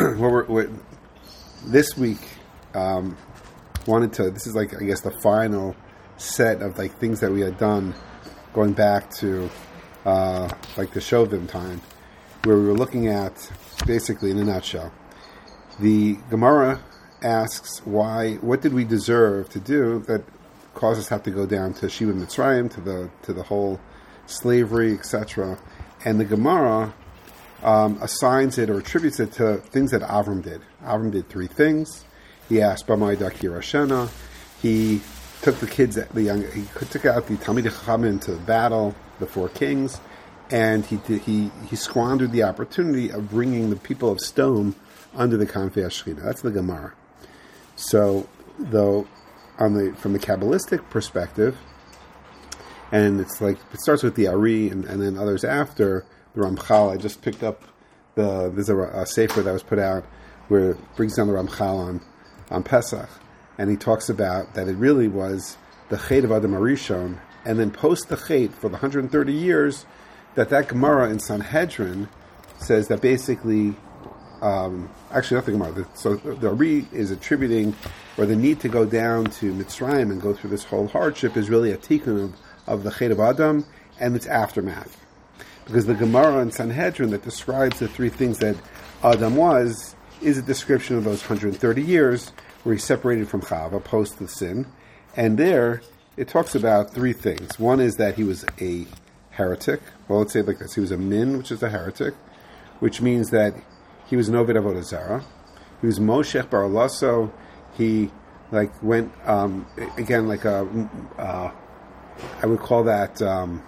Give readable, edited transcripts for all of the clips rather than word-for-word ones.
this week wanted to. This is like, I guess, the final set of like things that we had done, going back to like the Shovim time, where we were looking at, basically in a nutshell, the Gemara asks what did we deserve to do that caused us to have to go down to Shiva Mitzrayim, to the whole slavery, etc. And the Gemara assigns it or attributes it to things that Avram did. Avram did three things. He asked B'mai Dakir Hashena. He took the kids, he took out the Talmidei Chachamim to battle, the four kings, and he squandered the opportunity of bringing the people of stone under the Kanfei HaShechina. That's the Gemara. So, though, from the Kabbalistic perspective, and it's like, it starts with the Ari and then others after, the Ramchal. I just picked up there's a sefer that was put out where it brings down the Ramchal on Pesach, and he talks about that it really was the Chet of Adam Arishon, and then post the Chet for the 130 years, that Gemara in Sanhedrin says that basically, actually not the Gemara, so the Ari is attributing, or the need to go down to Mitzrayim and go through this whole hardship is really a tikkun of the Chet of Adam and its aftermath. Because the Gemara in Sanhedrin that describes the three things that Adam was is a description of those 130 years where he separated from Chava post the sin. And there, it talks about three things. One is that he was a heretic. Well, let's say it like this. He was a min, which is a heretic, which means that he was an Ovid Avodah Zarah. He was Moshech Bar Lasso. He went, again, I would call that...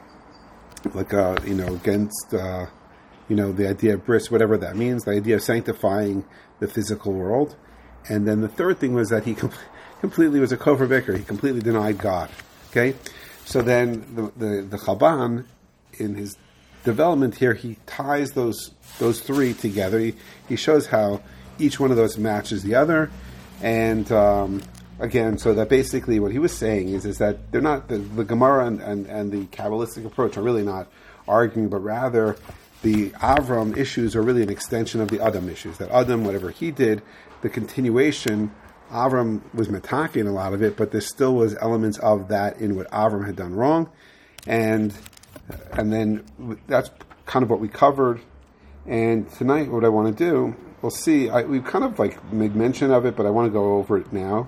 against, the idea of bris, whatever that means, the idea of sanctifying the physical world. And then the third thing was that he completely was a kofar biker. He completely denied God. Okay? So then the Chabban, in his development here, he ties those three together. He shows how each one of those matches the other. And, again, so that basically what he was saying is that they're not, the Gemara and the Kabbalistic approach are really not arguing, but rather the Avram issues are really an extension of the Adam issues. That Adam, whatever he did, the continuation, Avram was metaking a lot of it, but there still was elements of that in what Avram had done wrong. And then that's kind of what we covered. And tonight what I want to do, we'll see, we've kind of made mention of it, but I want to go over it now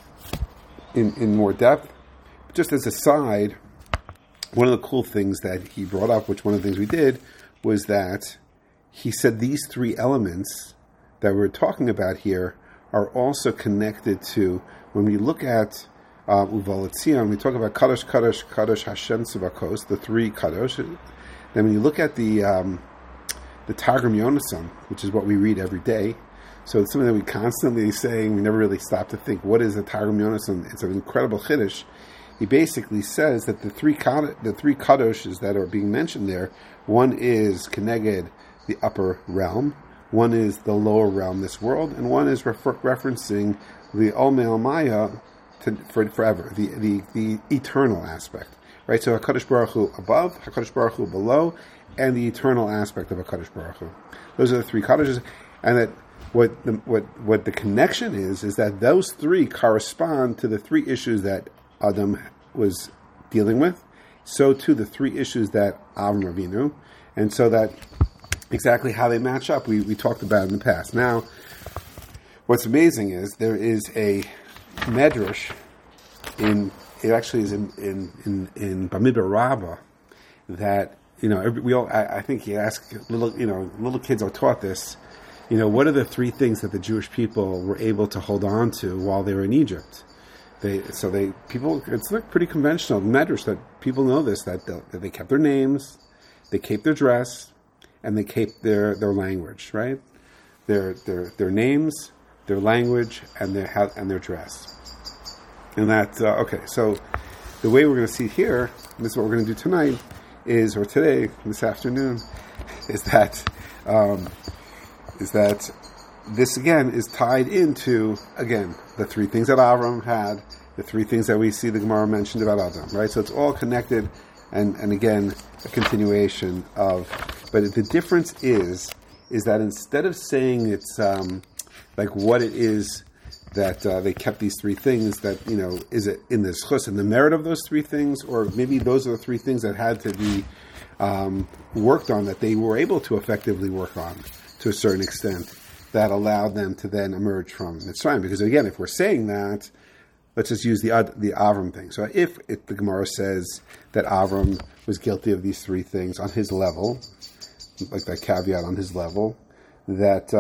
in more depth. But just as a side, one of the cool things that he brought up, which one of the things we did, was that he said these three elements that we're talking about here are also connected to, when we look at Uval Etzion, we talk about Kadosh, Kadosh, Kadosh Hashem Tzavakos, the three Kadosh. Then when you look at the Targum Yonasan, which is what we read every day, so it's something that we constantly saying, we never really stop to think, what is the Targum Yonasan? It's an incredible chiddush. He basically says that the three kadoshes that are being mentioned there, one is Keneged, the upper realm, one is the lower realm, this world, and one is referencing the Olmei Maya for forever, the eternal aspect, right? So HaKadosh Baruch Hu above, HaKadosh Baruch Hu below, and the eternal aspect of HaKadosh Baruch Hu. Those are the three kadoshes, and that what the connection is that those three correspond to the three issues that Adam was dealing with, so too the three issues that Avram Avinu, and so that exactly how they match up, we talked about in the past. Now, what's amazing is there is a medrash it actually is in Bamidbar Rabbah that, I think you ask little kids are taught this. What are the three things that the Jewish people were able to hold on to while they were in Egypt? It's like pretty conventional medrash that people know this, that they kept their names, they kept their dress, and they kept their language, right? Their names, their language, and their dress. And that, so the way we're going to see here, and this is what we're going to do tonight, this afternoon, is that this again is tied into, again, the three things that Avram had, the three things that we see the Gemara mentioned about Adam, right? So it's all connected, and again, a continuation of, but the difference is is that instead of saying it's like what it is that they kept these three things, that, is it in the zchus and the merit of those three things, or maybe those are the three things that had to be worked on, that they were able to effectively work on to a certain extent, that allowed them to then emerge from Mitzrayim. Because again, if we're saying that, let's just use the Avram thing. So if the Gemara says that Avram was guilty of these three things on his level, like that caveat on his level, that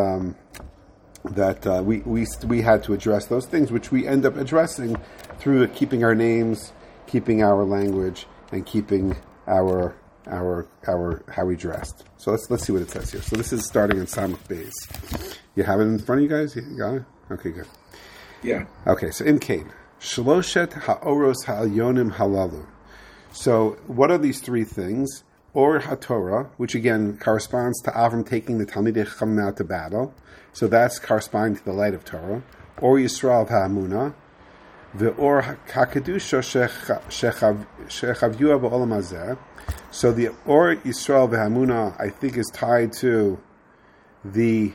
we had to address those things, which we end up addressing through keeping our names, keeping our language, and keeping our how we dressed. So let's see what it says here. So this is starting in Samach Beis. You have it in front of you guys? You got it? Okay, good. Yeah. Okay, so in Cain, Shloshet ha'oros ha'alyonim halalu. So what are these three things? Or HaTorah, which again corresponds to Avram taking the Talmidei Chachamim out to battle. So that's corresponding to the light of Torah. Or Yisrael ha'amunah. Ve'or ha'kedusha shechavyua ba'olam hazeh. So the Or Yisrael v'Hamunah, I think, is tied to the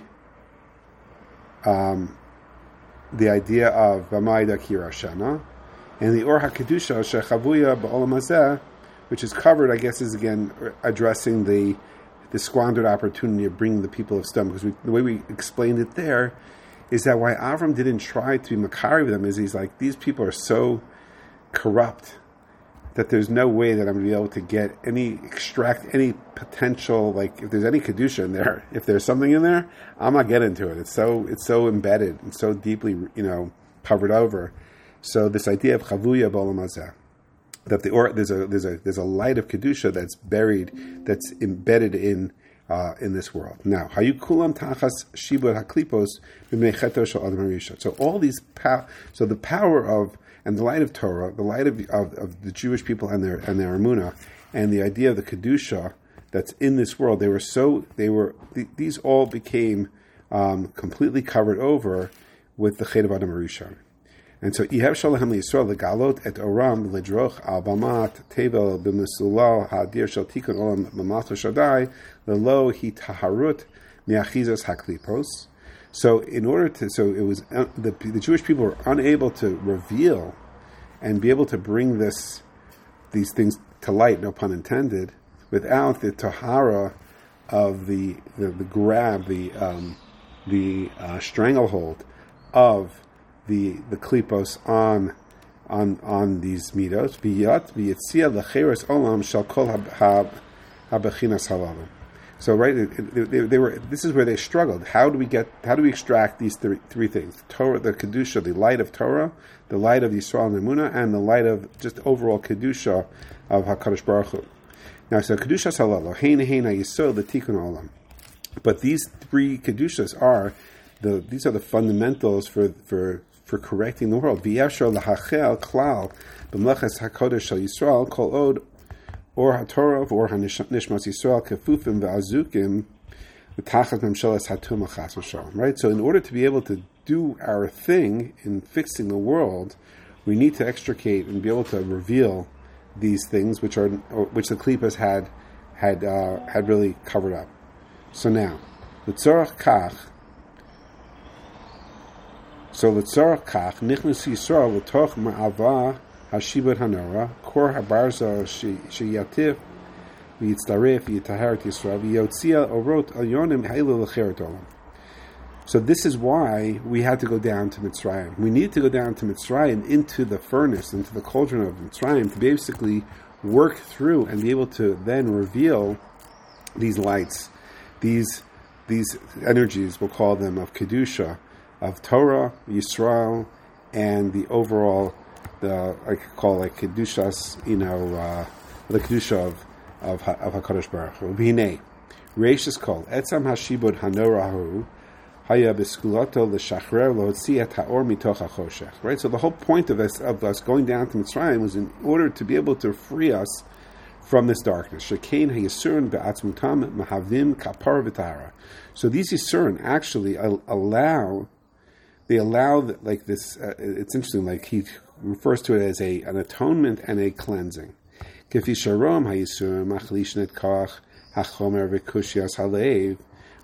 idea of V'mayda Kirashana, and the Or HaKedusha Shechavuya Ba'olam Hazeh, which is covered, I guess, is again addressing the squandered opportunity of bringing the people of Sodom. Because the way we explained it there is that why Avram didn't try to be Makari with them is he's like, these people are so corrupt that there's no way that I'm going to be able to extract any potential, like if there's any Kedusha in there, if there's something in there, I'm not getting to it. It's so embedded and so deeply, covered over. So this idea of Chavuya B'olam Hazeh, that there's a light of Kedusha that's buried, that's embedded in this world. Now, Hayu Kulam Tachas Shibud HaKlipos B'mei Cheto Shel Adam HaRishon. So all these so the power of and the light of Torah, the light of the Jewish people and their emunah, and the idea of the kedusha that's in this world, these all became completely covered over with the Chet of Adam HaRishon. And so Ihev Shalahem Yisrael legalot et oram ledroch al bamat tevel b'mesulal hadir shel tikun olam b'mato shadai lelo hi taharut miachizos haklipos. So it was the Jewish people were unable to reveal and be able to bring these things to light, no pun intended, without the tahara of the grab, the stranglehold of the klipos on these midos. V'yat v'yitzia lecheres olam shel kol habechinas halalu. So they were. This is where they struggled. How do we extract these three things? Torah, the kedusha, the light of Torah, the light of Yisrael and Emunah, and the light of just overall kedusha of Hakadosh Baruch Hu. Now, so kedusha salalo hein yisod the tikkun olam. But these three kedushas are the fundamentals for correcting the world. V'yashar lahachel klal b'mlechas Hakadosh shel Yisrael kol od. Or HaTorah, or HaNishmas Yisrael, Kefufim v'Azukim, V'tachas Memshelas Hatum Achas V'Shalom. Right? So in order to be able to do our thing in fixing the world, we need to extricate and be able to reveal these things which the Klippas had really covered up. So now, L'tzorach Kach, Nichnas Yisrael L'toch Ma'avah Hashibud Hanora, Kor Habarza Sheyativ, Yitztaref, Yitaharat Yisrael, Yotzia Orot Alyonim Hailu Lecheret Olam. So this is why we had to go down to Mitzrayim. We need to go down to Mitzrayim, into the furnace, into the cauldron of Mitzrayim, to basically work through and be able to then reveal these lights, these energies, we'll call them, of Kedusha, of Torah, Yisrael, and the overall, I could call it Kedushas, the Kedusha of HaKadosh Baruch Hu. V'hinei, Reishis Kol, Etzam HaShibud HaNorahu, Haya B'Skulato L'Shachrer L'Hotzi Et HaOr Mitoch HaChoshech. Right? So the whole point of us going down to Mitzrayim was in order to be able to free us from this darkness. Shekein HaYisurin Be'atzmutam Mahavim Kapar V'Tara. So these Yisurin actually allow like this, it's interesting, like he refers to it as an atonement and a cleansing. Kefi sharom hayisurim machlishnet kach hachomer v'kushias halev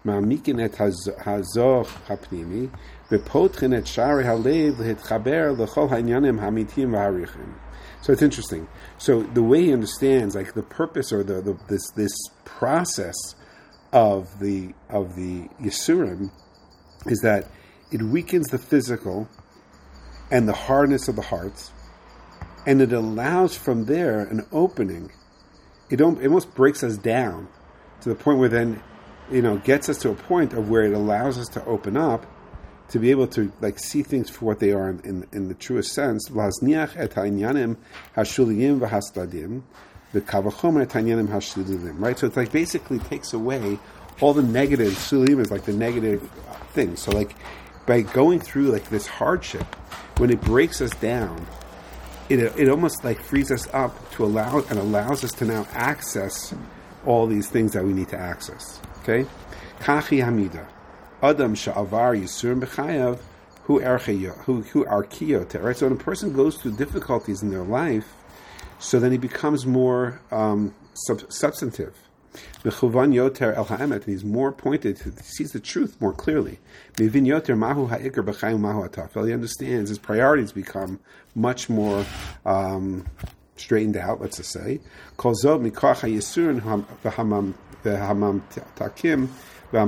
מעמיקים את הזוך הפנימי, ופותחים את שערי הלב להתחבר לכל העניינים האמיתיים והעריכים. So it's interesting. So the way he understands, like the purpose or this process of the Yisurim is that it weakens the physical and the hardness of the hearts, and it allows from there an opening. It almost breaks us down to the point where then, gets us to a point of where it allows us to open up, to be able to see things for what they are in the truest sense. Lazniach et ha'inyanim hashuliyim v'hastadim, v'kavachomer et ha'inyanim hashlilim. Right, so it's basically takes away all the negative. Shulim is the negative things. So by going through this hardship, when it breaks us down, it almost frees us up to allows us to now access all these things that we need to access. Okay, Kachi Hamida. Adam sha'avar yisurim b'chayav hu arkiyot. Right. So when a person goes through difficulties in their life, so then he becomes more substantive. B'chuvan yoter el ha'emet, and he's more pointed. He sees the truth more clearly. Mevin yoter mahu ha'ikar b'chayim mahu ha'tafel. He understands his priorities become much more straightened out. Let's just say kol zov mikoach ha'yisurin v'hamam takim. Right,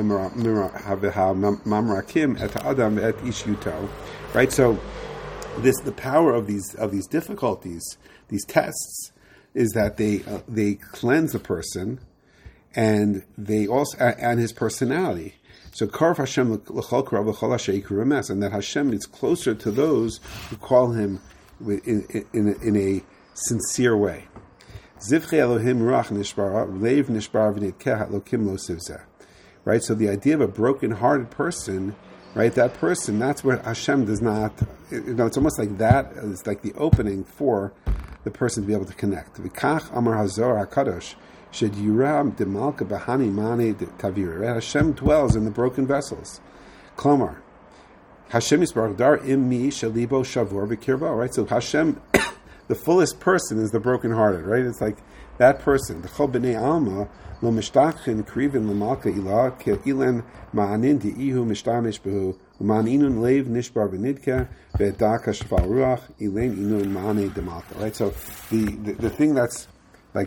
so the power of these difficulties, these tests, is that they cleanse the person, and they also and his personality. So Karv Hashem l'chol karav l'chol asher yikru emes, and that Hashem is closer to those who call Him in a sincere way. Zivchei Elohim ruach nishbara leiv nishbar v'nitkeha lokim lo sivzeh. Right, so the idea of a broken-hearted person, right? That person, that's where Hashem does not. It's almost like that is the opening for the person to be able to connect. V'kach Amar Hazor Hakadosh shed Yuram demalka bahani mane tavir. Hashem dwells in the broken vessels. Klomar Hashem yisbarach dar im mi shalibo shavor v'kirbo. Right, so Hashem, the fullest person is the broken-hearted. Right, it's that person. The Chol b'nei Alma. Lo mishtachin krivin l'malka ilah ke ilan ma'anin di'ihu mishtamish behu u'man inun leiv nishbar v'nidke ve'edaka shval ruach ilain inun ma'anei demalka. Right, so the thing that's the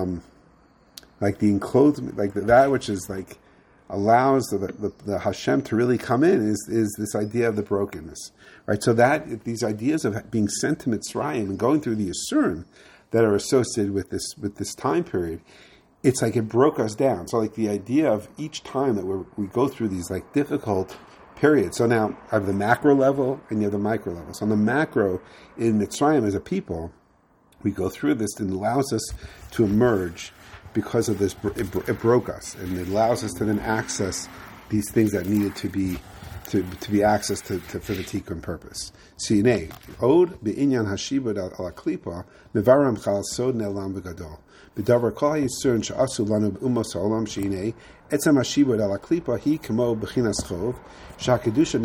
enclosement, that which is allows the Hashem to really come in is this idea of the brokenness. Right, so that these ideas of being sent to Mitzrayim and going through the Yisurim that are associated with this time period. It's it broke us down. So the idea of each time that we go through these difficult periods. So now I have the macro level and you have the micro level. So on the macro, in Mitzrayim as a people, we go through this and it allows us to emerge because of this. It broke us, and it allows us to then access these things that needed to be accessed for the tikkun purpose. Sinei od be'inyan hashibud al klipa mevaram chal sod ne'elam v'gadol. B'davar kol ha'yisurin she'asu lanu b'umos ha'olam she'inei etzem hashibud al klipa hi kamo b'chinas chov she'hakedusha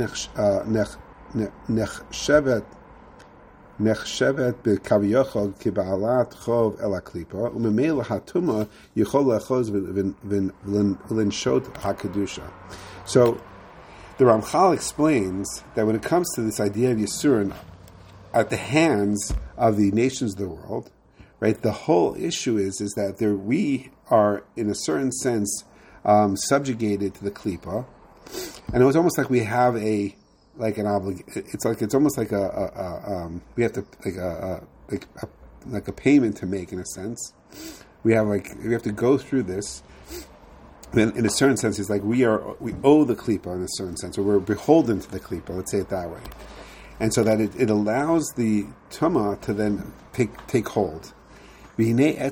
nechshevet b'kaviyochol kiba'alat chov el klipa u'memela hatuma yichol le'choz v'linshot hakedusha. So the Ramchal explains that when it comes to this idea of Yisurin at the hands of the nations of the world, right, the whole issue is that we are, in a certain sense, subjugated to the Klipa, and it was almost like we have an obligation. It's almost like we have to like a payment to make, in a sense. We have to go through this. In a certain sense, it's we owe the klipa in a certain sense, or we're beholden to the klipa. Let's say it that way, and so that it allows the tuma to then take hold. So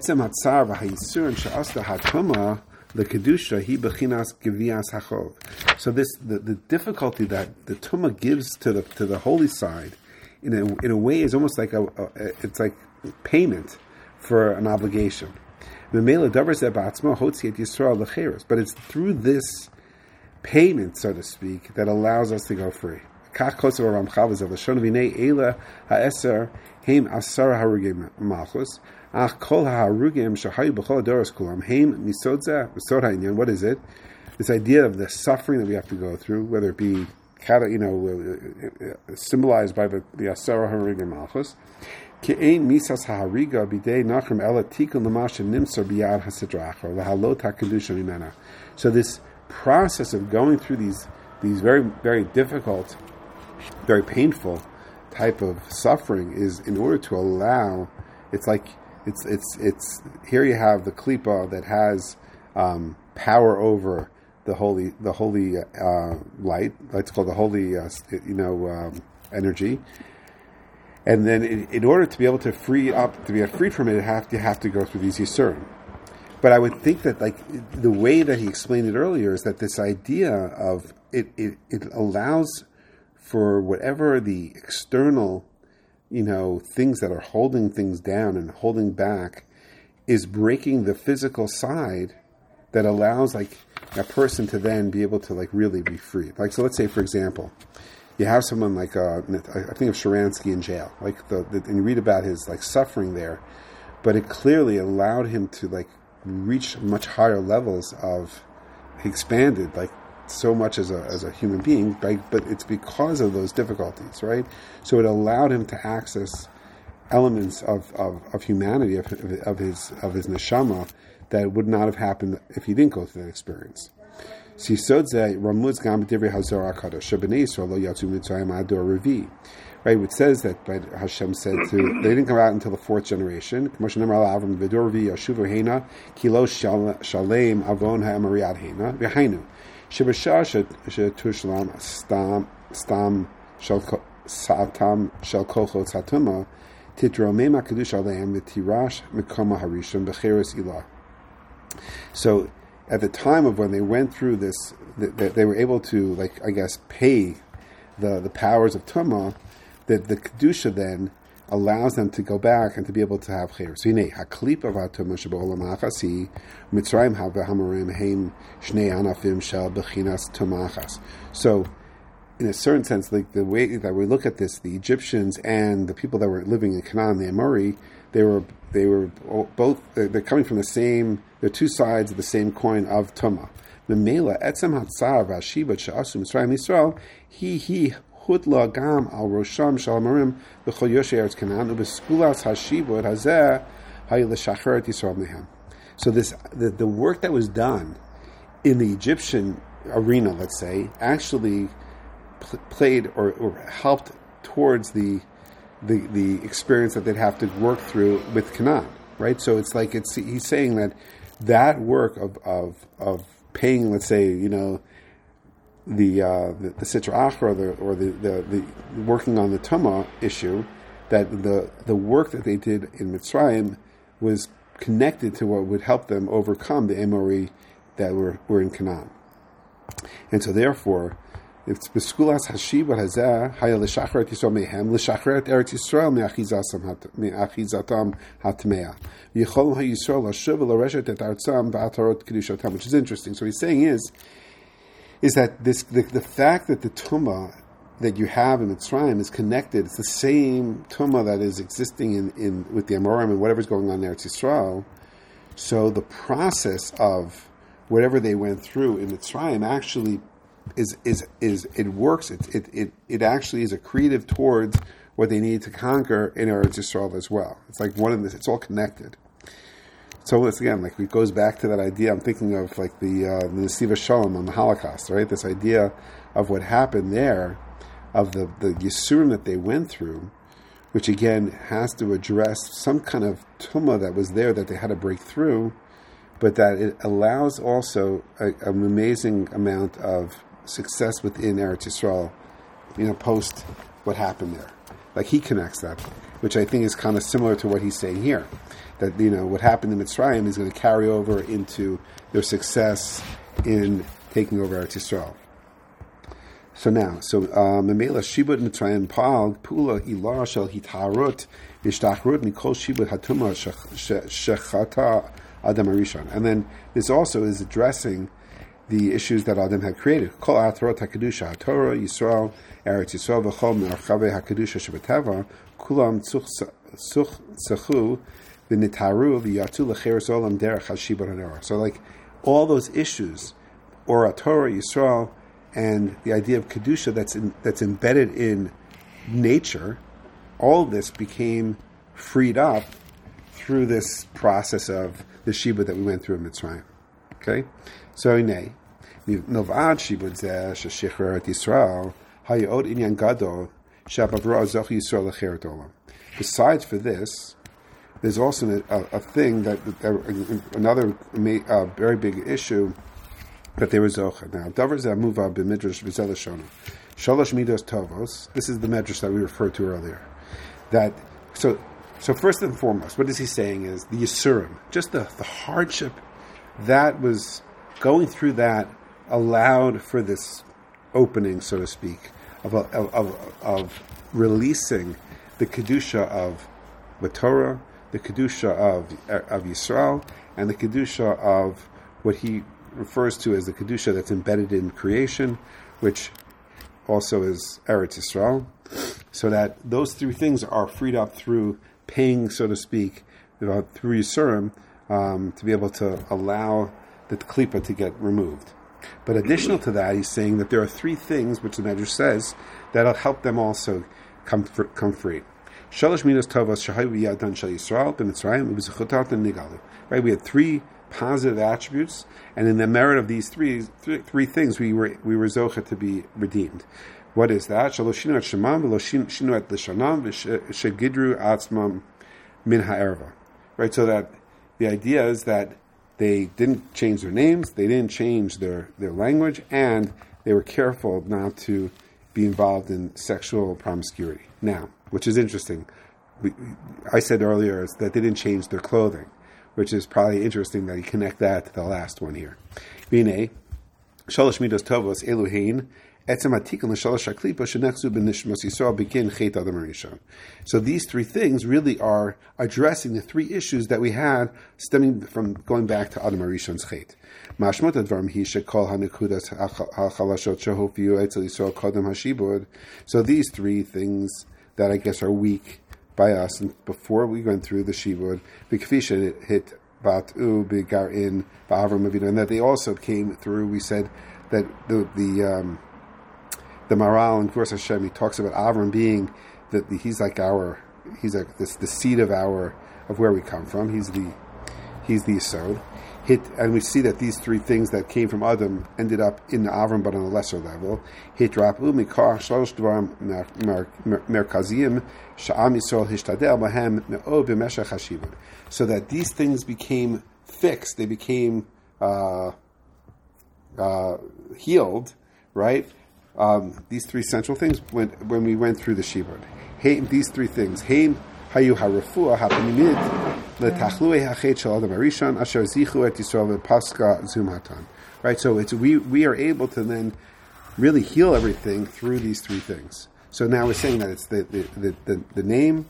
this the difficulty that the tuma gives to the holy side, in a way, is almost like it's like payment for an obligation. But it's through this payment, so to speak, that allows us to go free. What is it? this idea of the suffering that we have to go through, whether it be symbolized by the Asara Hariga Malchus. Ke'ein misas ha'hariga b'dei nachem ela tikun l'mashem nimsar b'yad hasidracha l'halot ha'kedusha mimena. So this process of going through these very, very difficult, very painful type of suffering is in order to allow. It's here you have the klipa that has power over the holy light. It's called the holy energy. And then, in order to be able to be freed from it, you have to go through these yisurim. But I would think that, the way that he explained it earlier is that this idea of it allows for whatever the external, things that are holding things down and holding back, is breaking the physical side that allows a person to then be able to really be free. So let's say, for example, you have someone I think of Sharansky in jail, and you read about his suffering there, but it clearly allowed him to reach much higher levels of, he expanded so much as a human being, but it's because of those difficulties, right? So it allowed him to access elements of humanity, of his neshama, that would not have happened if he didn't go through that experience. Right, it says that Hashem said they didn't come out until the fourth generation. So at the time of when they went through this, that they were able to, pay the powers of Tumah, that the Kedusha then allows them to go back and to be able to have Chayrus. So, Haklip of HaTumah Sheba'olam Achasi, Mitzrayim HaVaHamarim Heim Shnei Anafim Shel Bechinas Tumachas. So, in a certain sense, the way that we look at this, the Egyptians and the people that were living in Canaan, the Amori, they were both, they're coming from the same, they're two sides of the same coin of Tumah. Memela etzem hatzav hashivat she'asu Mitzrayim Yisrael he hutla gam al rosham shel amarim b'chol yoshei eretz Canaan ubeskulas hashivot hazeh hay l'shacheret Yisrael mehem. So the work that was done in the Egyptian arena, let's say, actually played or helped towards the experience that they'd have to work through with Canaan, right? So it's he's saying that work of paying, let's say, the Sitra Achra or the working on the Tumah issue, that the work that they did in Mitzrayim was connected to what would help them overcome the Amori that were in Canaan. And so therefore, it's Beskulas Hashiva Hazeh Haya L'Shachret Yisrael Mehem L'Shachret Eretz Yisrael Me'achizatam Hatmea Yicholom HaYisrael L'Shuv L'Reshet Et Artzam Ba'atarot Kedushatam. Which is interesting. So what he's saying is that the fact that the Tumah that you have in Mitzrayim is connected, it's the same Tumah that is existing in with the Amorim and whatever's going on in Eretz Yisrael. So the process of whatever they went through in Mitzrayim actually is it works. It actually is accretive towards what they need to conquer in Eretz Yisrael as well. It's one of this. It's all connected. So it's again it goes back to that idea. I'm thinking of the Nesiva Shalom on the Holocaust, right? This idea of what happened there, of the Yisurim that they went through, which again has to address some kind of tumah that was there that they had to break through, but that it allows also an amazing amount of success within Eretz Yisrael, post what happened there. He connects that, which I think is kind of similar to what he's saying here, that, what happened in Mitzrayim is going to carry over into their success in taking over Eretz Yisrael. Memela Shibud Mitzrayim Pal Pula Ilah Shel Hitarut Ishtachrut Mikol Shibud Hatuma Shechata Adam Arishon. And then this also is addressing the issues that Adam had created. Kol Atarot HaKedusha HaTorah Yisrael Eretz Yisrael V'chol Me'archavei HaKedusha Shebeteva Kulam Tzuchu V'nitaru V'yatu L'cheres Olam Derech HaShibud HaNorah. So all those issues Ora Torah, Yisrael, and the idea of Kedusha that's embedded in nature, all this became freed up through this process of the shibud that we went through in Mitzrayim. Okay? So, Nov'ad shibud zeh sheshichreret Yisrael hayod inyan gadol shabavra zoch Yisrael lecheret olam. Besides for this, there's also a thing another very big issue that they were zocha. Now, davar zeh muva b'midrash v'zeh l'shona. Shalosh midos tovos. This is the midrash that we referred to earlier. So first and foremost, what is he saying is the Yisurim, just the hardship that was going through that allowed for this opening, so to speak, of releasing the Kedusha of the Torah, the Kedusha of Yisrael, and the Kedusha of what he refers to as the Kedusha that's embedded in creation, which also is Eretz Yisrael, so that those three things are freed up through paying, so to speak, through Yisurim, to be able to allow the Klippa to get removed. But additional to that, he's saying that there are three things, which the Medrash says, that'll help them also come free. Shalosh minos tovos shahayu b'yadan shel Yisrael b'Mitzrayim u'b'zechutat nigalu. Right, we had three positive attributes, and in the merit of these three things, we were zocha to be redeemed. What is that? Shaloshinu et shemam v'loshinu et l'shanam v'shegidru atzmam min ha'erva. Right, so that the idea is that they didn't change their names, they didn't change their language, and they were careful not to be involved in sexual promiscuity. Now, which is interesting, I said earlier is that they didn't change their clothing, which is probably interesting that you connect that to the last one here. B'nei, shalosh midos tovos eluhein, etzem hatikun l'shalosh haklipa shenechzu b'nishmas Yisrael begin chet adam harishon. So these three things really are addressing the three issues that we had stemming from going back to Adam Harishon's chet. Mashmot advarim hi shekol hanekudas hachalashot shehofiu etzel Yisrael kodem hashibud. So these three things that I guess are weak by us, and before we went through the shibud, b'kfisha hit batu b'garin ba'avram avinu, and that they also came through. We said that the Maral in Kurs Hashem, he talks about Avram being that he's like the seed of where we come from. He's the Yisod. And we see that these three things that came from Adam ended up in Avram, but on a lesser level. So that these things became fixed, they became healed, right? These three central things when we went through the shibud. These three things. Hayu harefua hapinimid letachlui hachet shel adam harishon asher zichu et Yisrael v'paska zumatan. Right, so it's we are able to then really heal everything through these three things. So now we're saying that it's the name,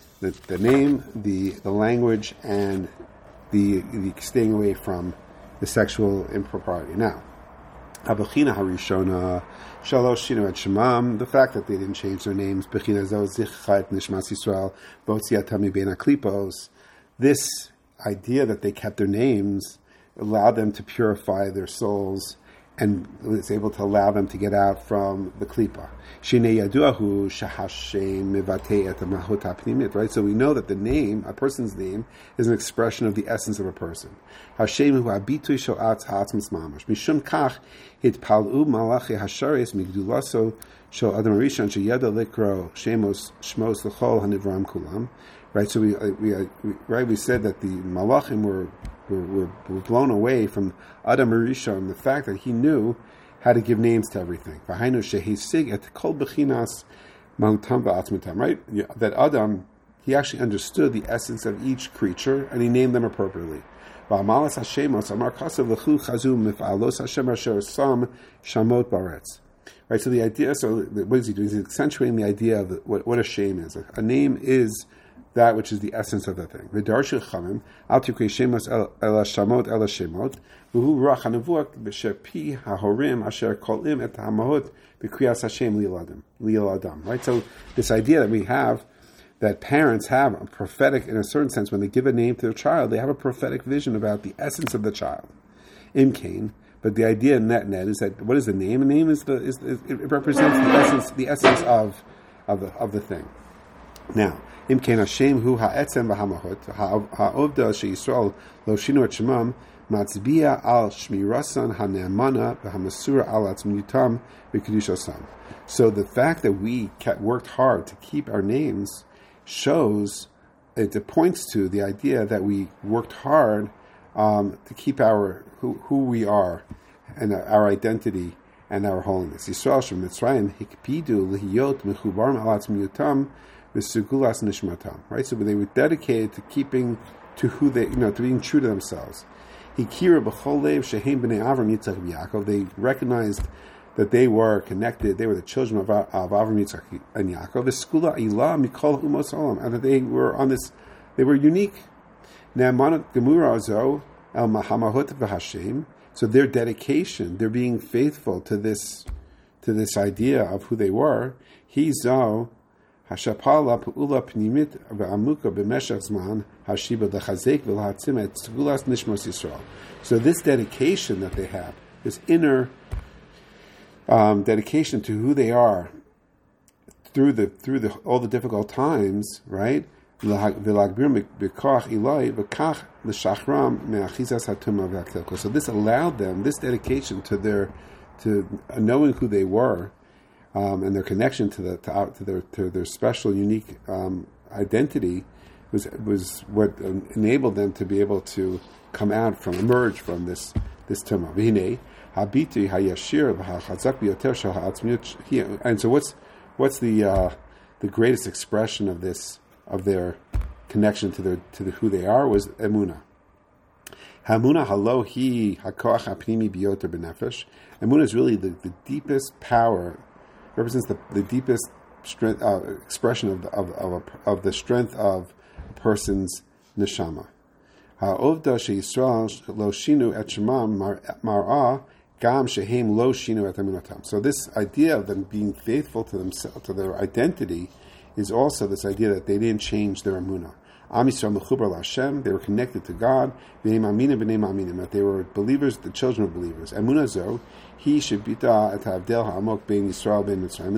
the language, and the staying away from the sexual impropriety. Now, Abachina harishona. Shalosh et Shemam, the fact that they didn't change their names, Bechina Zo Zichat Nishmas Yisrael, Botziatami Ben Aklipos, this idea that they kept their names allowed them to purify their souls and was able to allow them to get out from the klipa. Shinei yaduahu shahashem mivate et mahot hapnimit. Right, so we know that the name, a person's name, is an expression of the essence of a person. Hashem hu habitui shel atzmas mamash. Mishum kach hitpalu malachi hasharis migdulaso shel adam harishon sheyada likro shemos shmos l'chol hanivram kulam. Right, so we said that the malachim were blown away from Adam Harishon, the fact that he knew how to give names to everything. Right? That Adam, he actually understood the essence of each creature and he named them appropriately. Right, so the idea, what is he doing? He's accentuating the idea of what a shame is. A name is that which is the essence of the thing. V'darshu chamim al tikrei shemos ela shamot ela shemot v'hu ruach hanevuah b'shepi hahorim asher kolim et hamahot b'kriyas Hashem li'el adam. Right. So this idea that we have, that parents have a prophetic, in a certain sense, when they give a name to their child, they have a prophetic vision about the essence of the child. Imkain But the idea in net is that what is the name? The name is it represents the essence of the thing. Now, im ken Hashem hu ha'etzem v'hamahot ha'ovda sheYisrael lo shinu et shemam matzbiya al shmirasan ha'ne'amana v'hamasura al atzmiyutam v'kedushasam. So the fact that we worked hard to keep our names shows, it points to the idea that we worked hard to keep our who we are and our identity and our holiness. Yisrael shem Mitzrayim hikpidu lihiyot mechubarim al atzmiyutam v'sugulas nishmatam. Right, so they were dedicated to keeping to who they, to being true to themselves. Hikira b'chol lev shehem b'nei Avram Yitzchak v'Yaakov. They recognized that they were connected. They were the children of Avram Yitzchak and Yaakov. V'skula ilah mikol umos olam, and that they were on this. They were unique. Ne'amanat gemura zo el mahamahot v'Hashem. So their dedication, their being faithful to this idea of who they were, hizo hashapala pu'ula pnimit v'amuka b'meshach zman hashiba l'chazek v'l'hatzim et segulas nishmos Yisrael. So this dedication that they have, this inner dedication to who they are through all the difficult times, right? So this allowed them, this dedication to knowing who they were, and their connection to their special, unique identity, was what enabled them to be able to emerge from this tumah. And so what's the greatest expression of this, of their connection to who they are, was emunah. Hamuna halo hi hakoach hapnimi biyoter benefesh. Emunah is really the deepest power, represents the deepest strength, expression of the strength of a person's neshama. Ha'ovda sheYisrael lo shinu et shemam mar'ah gam shehem lo shinu et emunatam. So this idea of them being faithful to themselves, to their identity, is also this idea that they didn't change their emunah. Am Yisrael mechubar LaHashem, they were connected to God. V'nei ma'aminim b'nei ma'aminim, that they were believers, the children of believers. Emunah zo, he shebita et ha'avdel ha'amok bein Yisrael bein Mitzrayim.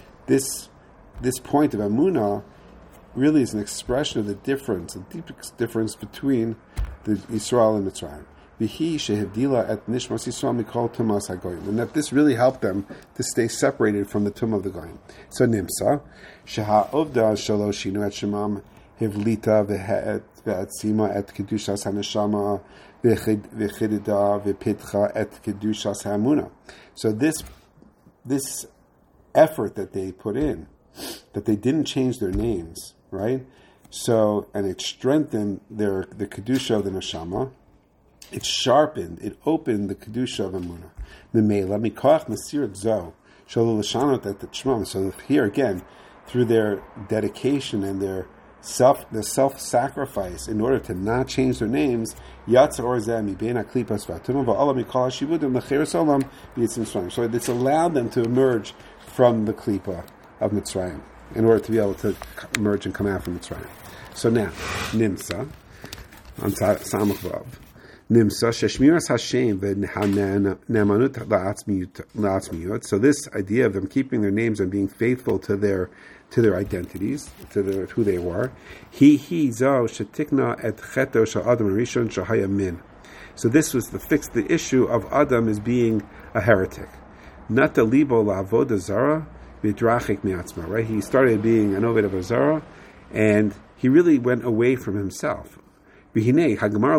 This point of emunah really is an expression of the deepest difference between the Yisrael and Mitzrayim. V'hi shehevdila et nishmas Yisrael mikol tumas hagoyim, and that this really helped them to stay separated from the tumah of the goyim. So nimsa sheha'ovda shalosh shinu et shemam hivlita ve'atzima et kedushas haneshama v'chidida v'pitcha et kedushas ha'amuna. So this effort that they put in, that they didn't change their names, right? So, and it strengthened the kedusha of the neshama. It sharpened, it opened the kedusha of emunah. Memela mikoach mesirat zo shelo l'shanot et shmam. So here again, through their dedication and their self-sacrifice, in order to not change their names, yatz orzeh mibein haklipas v'atumah va'olam mikol hashivudim lecheres olam b'yitzim Mitzrayim. So it's allowed them to emerge from the klipa of Mitzrayim in order to be able to emerge and come out from Mitzrayim. So now, nimsa on Samach Vav. Nimsa sheshmiras Hashem v'ne'amanut la'atzmiyut. So this idea of them keeping their names and being faithful to their identities, to who they were. Hi zo shetikna et cheto shel Adam Rishon shehaya min. So this was the issue of Adam as being a heretic. Nata libo la'avoda zara v'drachik mi'atzma. Right? He started being an oved of Zara, and he really went away from himself. How do they know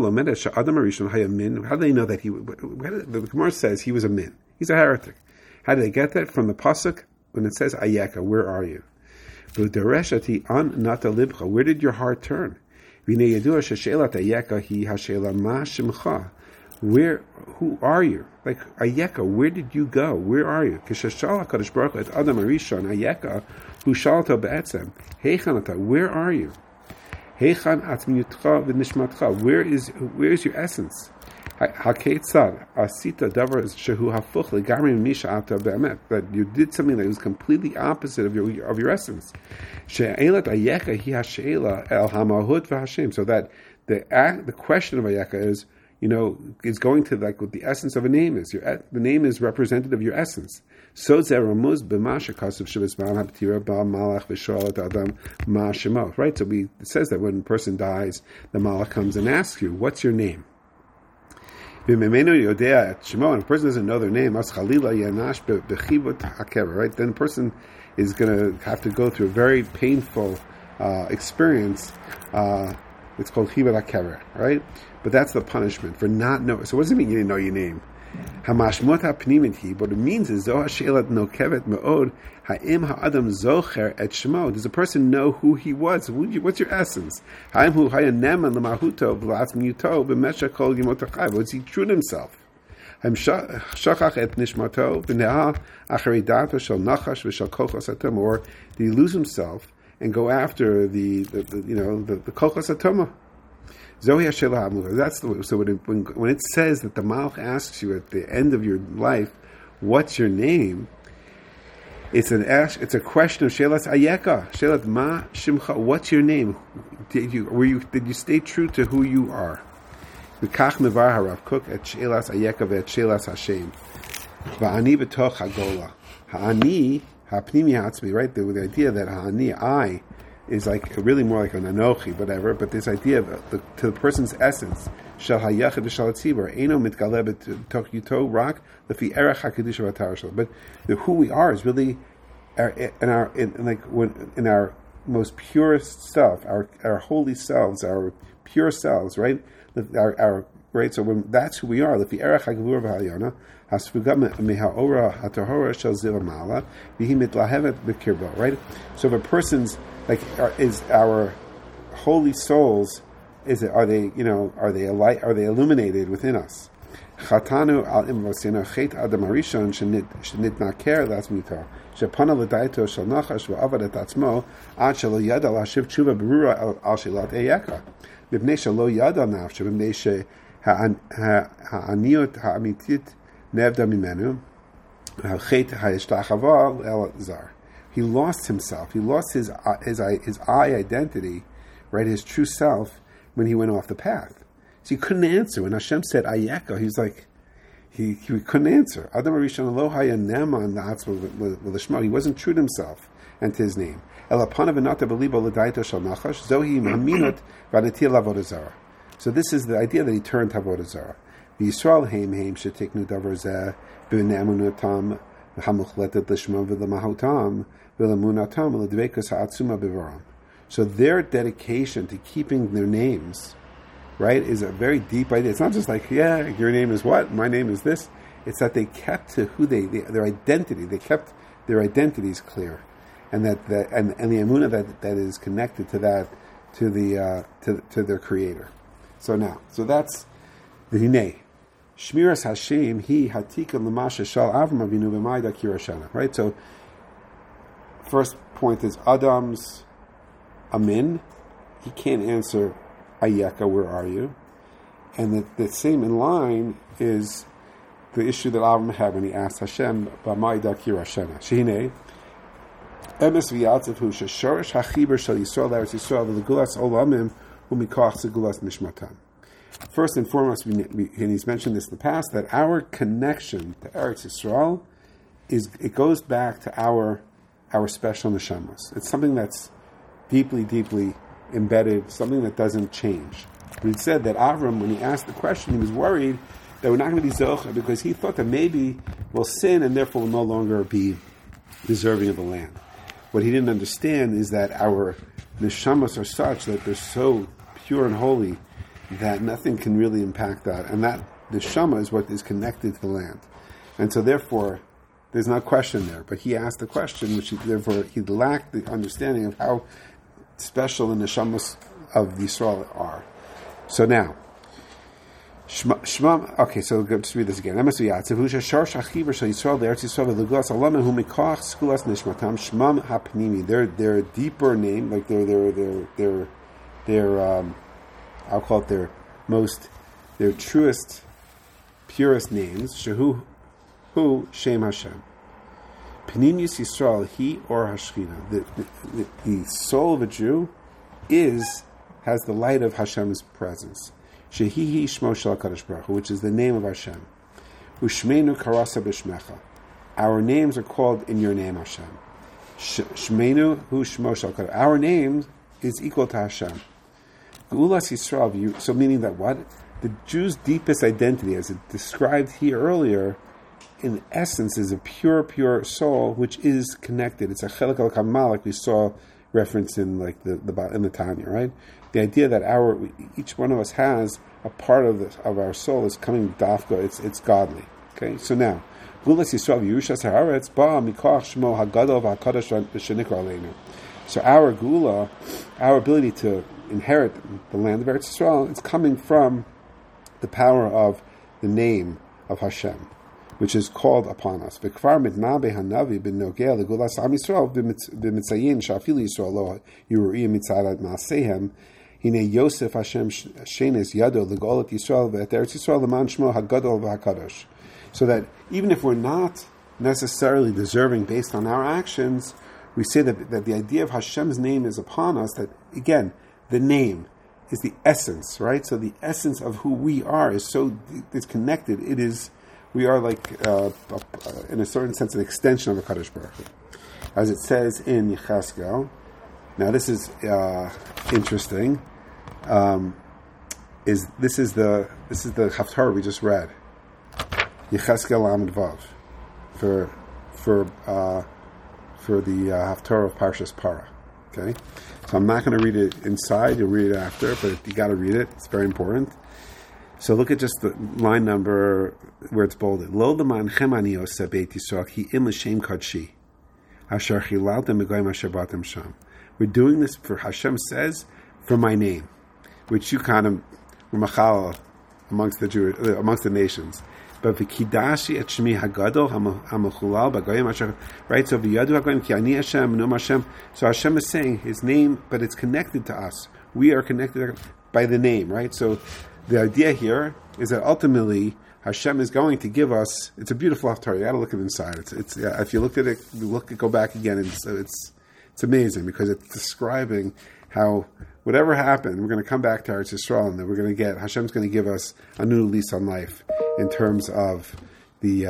that the Gemara says he was a min? He's a heretic. How do they get that? From the pasuk when it says Ayeka, where are you? Where did your heart turn? Who are you? Like Ayeka, where did you go? Where are you? Where are you? Where is your essence? That you did something that was completely opposite of your essence. So that the question of Ayeka is, is going to like what the essence of a name is. The name is representative of your essence. So right? So it says that when a person dies, the malach comes and asks you, "What's your name?" And if a person doesn't know their name, right? Then the person is going to have to go through a very painful experience. It's called chibud hakever, right? But that's the punishment for not knowing. So what does it mean you didn't know your name? Hamashmot hapnimit. What it means is zoh hashelat nokevet meod ha'im ha'adam zocher et shemo. Does a person know who he was? What's your essence? Ha'im hu hayaneman l'mahuto v'latzmiyuto b'mesha kol yimot ha'chai. Was he true to himself? Ha'im shachach et nishmato v'neha achari dato shel nachash v'shel kochos atom. Or did he lose himself and go after the kochos atoma? Zohi Hashelah. That's the way. So when it says that the Malach asks you at the end of your life, "What's your name?" It's a question of Shelas Ayeka. Shelat Ma Shimcha. What's your name? Did you stay true to who you are? V'kach mevar harav Kook et Shelas Ayeka ve'et Shelas Hashem. Va'ani b'toch hagola. Ha'ani ha'pnimi ha'atzmi. Right, the idea that ha'ani, I, is like really more like an anochi, whatever. But this idea of to the person's essence, shel hayachid v'shel tzibur, eno mitgaleh b'toch yuto rak lefi erech hakidusha v'atar shel. But who we are is really in our most purest self, our holy selves, our pure selves, right? Our right. So when that's who we are, lefi erech hagvur v'halyana hasfuga mehaora hatahora shel zivamala v'hi mitlahevet b'kirbo. Right. So if a person's is our holy souls? Are they illuminated within us? Chatanu al imvosina chet adam harishon shenit naker latzmito shepana l'daito shel nachash v'avad et atzmo ad shelo yada lashiv tshuva berura al shelat eyeka mipnei shelo yada nafshe mipnei she ha'aniot ha'amitit nevda mimenu ha'chet ha'yishtachava el zar. He lost himself. He lost his I identity, right? His true self when he went off the path. So he couldn't answer when Hashem said Ayeka. He's like he couldn't answer. Adam Arishon lo haya neman l'shma. He wasn't true to himself and to his name. Elapanav v'nata b'libo l'daito shel nachash zohi haminot v'anatil avodah zara. So this is the idea that he turned to avodah zara. V'Yisrael heim shetiknu davar zeh b'ne'amunatam v'hamuchletet l'shma v'l'mahotam. So their dedication to keeping their names, right, is a very deep idea. It's not just like, yeah, your name is what? My name is this. It's that they kept to who their identity. They kept their identities clear, and and the emunah that is connected to that, to their Creator. So that's the Hinei. Shmiras Hashem he hatika l'masha shal Avram Avinu b'mayda kirashana. Right. So first point is Adam's Amin. He can't answer Ayeka, where are you? And the same in line is the issue that Avram had when he asked Hashem, B'mayda kirashana. Shehine, Emes v'yatzev hu sheshorish hachiber shel Yisrael l'Eretz Yisrael v'legulas olamim u'mikoach segulas nishmatam. First and foremost, and he's mentioned this in the past, that our connection to Eretz Yisrael it goes back to our special neshamas. It's something that's deeply, deeply embedded, something that doesn't change. But he said that Avram, when he asked the question, he was worried that we're not going to be zocha because he thought that maybe we'll sin and therefore will no longer be deserving of the land. What he didn't understand is that our neshamas are such that they're so pure and holy that nothing can really impact that. And that neshama is what is connected to the land. And so therefore, there's no question there, but he asked the question, which he lacked the understanding of how special the neshamas of Yisrael are. So now, Shema. Okay, so let's read this again. Their deeper name, like their I'll call it their truest, purest names. Shehu Shem Hashem. Pnimius Yisrael, he or Hashchina. The soul of a Jew has the light of Hashem's presence. Shehihi Shmo Shel HaKadosh Baruch Hu, which is the name of Hashem. Ushmeinu Karasa B'Shmecha. Our names are called in your name, Hashem. Shmeinu Hu Shmo Shel HaKadosh. Our name is equal to Hashem. Geulas Yisrael, so meaning that what? The Jew's deepest identity, as it described here earlier, in essence is a pure soul which is connected. It's a chelik al kamal, like we saw referenced in like in the Tanya, right? The idea that each one of us has a part of our soul is coming dafka. It's godly. Okay, so now Gulas Yisrael Yerushas Haaretz Ba Mikoach Shmo Hagadol VaHakadosh Shenikra Aleinu. So our gula, our ability to inherit the land of Eretz Yisrael, is coming from the power of the name of Hashem, which is called upon us. V'kvar mitnabe hanavi b'nogea legulas am Yisrael b'mitzayin sha'afili Yisrael lo yuru'im mitzad ma'asehem hine Yosef Hashem shenes yado legolat Yisrael v'et Eretz Yisrael l'man shmo hagadol v'hakadosh. So that even if we're not necessarily deserving based on our actions, we say that the idea of Hashem's name is upon us, that again, the name is the essence, right? So the essence of who we are is connected. We are like, in a certain sense, an extension of the Kadosh Baruch Hu. As it says in Yechezkel. Now this is interesting. This is the Haftarah we just read. Yechezkel Amud Vav for the Haftarah of Parshas Para. Okay, so I'm not going to read it inside. You'll read it after, but you got to read it. It's very important. So look at just the line number where it's bolded. Lo l'man chem ani oseh beit Yisrael ki im l'shem kadshi asher chilaltem megoyim asher batem sham. We're doing this for, Hashem says, for my name, which you kind of were machal amongst the nations. But v'kidashi et shmi hagadol hamachulal b'goyim asher, right? So v'yadu hagoyim ki ani Hashem num Hashem. So Hashem is saying His name, but it's connected to us. We are connected by the name, right? So the idea here is that ultimately Hashem is going to give us. It's a beautiful haftarah. You got to look at it inside. It's if you looked at it, go back again, and it's amazing because it's describing how whatever happened, we're going to come back to Eretz Yisrael, and then we're going to get Hashem's going to give us a new lease on life in terms of the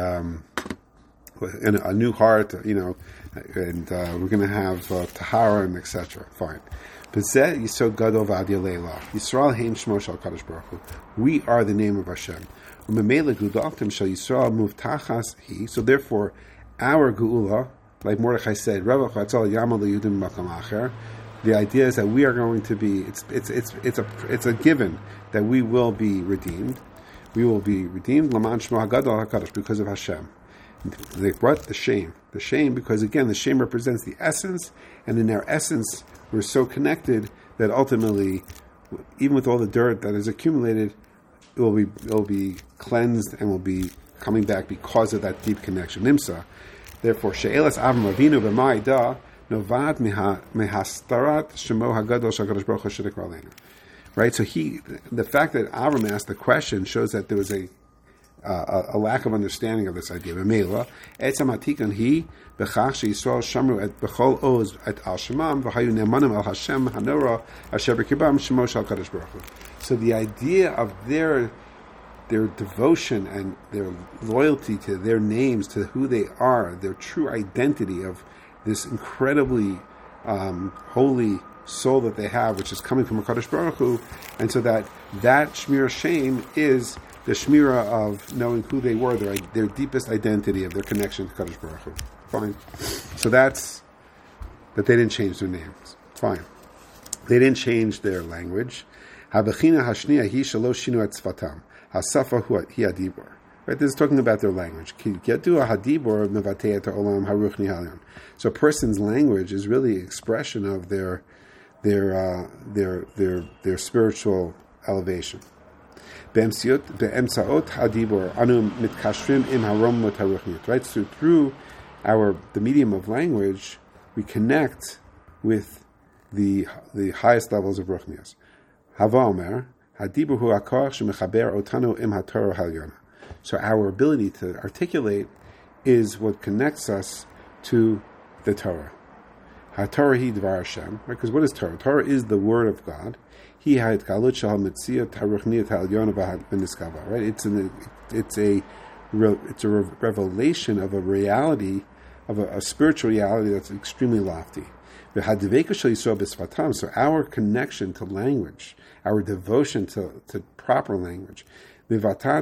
a new heart, and we're going to have tahara and etc. Fine. We are the name of Hashem. So therefore, our geula, like Mordechai said, the idea is that we are going to be. It's a given that we will be redeemed. We will be redeemed because of Hashem. The shame. The shame, because again, the shame represents the essence, and in our essence, we're so connected that ultimately, even with all the dirt that is accumulated, it will be cleansed and will be coming back because of that deep connection. Nimsa. Therefore, she'elas Avram Avinu b'ma'ida novad mehastarat shemo hagadol shakadosh baruch hu shenikra aleinu. Right. So the fact that Avram asked the question shows that there was a lack of understanding of this idea. B'meila etzam hatikun hi b'chach sheYisrael shamru et b'chol oz et al shemam v'hayu ne'emanim al Hashem hanora asher b'kibam shemo shel kadosh baruch hu. So the idea of their devotion and their loyalty to their names, to who they are, their true identity of this incredibly holy soul that they have, which is coming from HaKadosh Baruch Hu, and so that Shmira shame is the Shmira of knowing who they were, their deepest identity of their connection to HaKadosh Baruch Hu. Fine. So that's that they didn't change their names. Fine. They didn't change their language. Habechina hashniya hi shelo shinu et tzvatam. Hasafa hu hi adibor. Right, this is talking about their language. So a person's language is really an expression of their spiritual elevation. Right, so through the medium of language, we connect with the highest levels of ruchnius. Hava omer hadibur hu hakor shemechaber otanu im haTorah halyona. So our ability to articulate is what connects us to the Torah. HaTorah hi Dvar Hashem, right? Because what is Torah? Torah is the word of God. He had galut shal mitziyah taruchniyat ha'elyona v'niskava, right? It's a revelation of a reality, of a spiritual reality that's extremely lofty. So our connection to language, our devotion to proper language, right?